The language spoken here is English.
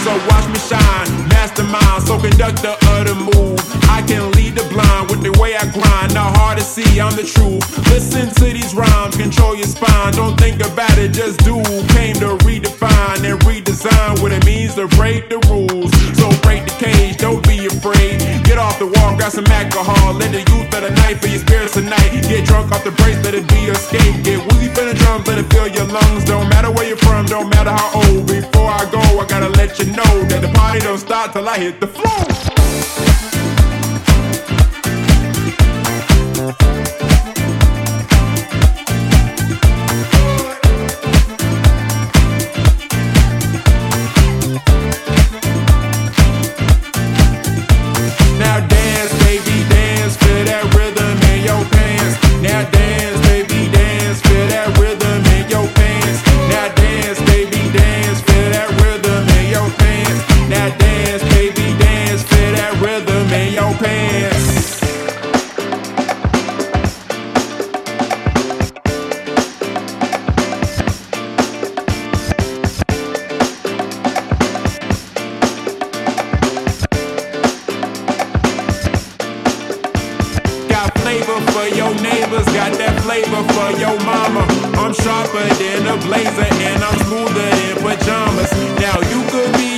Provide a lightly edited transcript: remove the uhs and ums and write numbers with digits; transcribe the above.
so watch me shine. Mastermind, so conductor of the move. I can lead the blind with the way I grind. Not hard to see, I'm the truth. Listen to these rhymes, control your spine. Don't think about it, just do. Came to redefine and redesign what it means to break the rules. So break the cage, don't be afraid. Get off the wall, grab some alcohol. Let the youth of the night for your spirits tonight. Get drunk off the brace, let it be your escape. Get woozy for the drums, let it fill your lungs. Don't matter where you're from, don't matter how old. Before I go, I gotta let you know that the party don't stop till I hit the floor. Now dance, baby, dance, feel that rhythm in your pants. Now dance, baby, dance, feel that rhythm in your pants. Now dance, baby, dance, feel that rhythm in your pants. Now dance, baby, dance, feel that rhythm in your pants. Got flavor for your neighbors, got that flavor for your mama. I'm sharper than a blazer and I'm smoother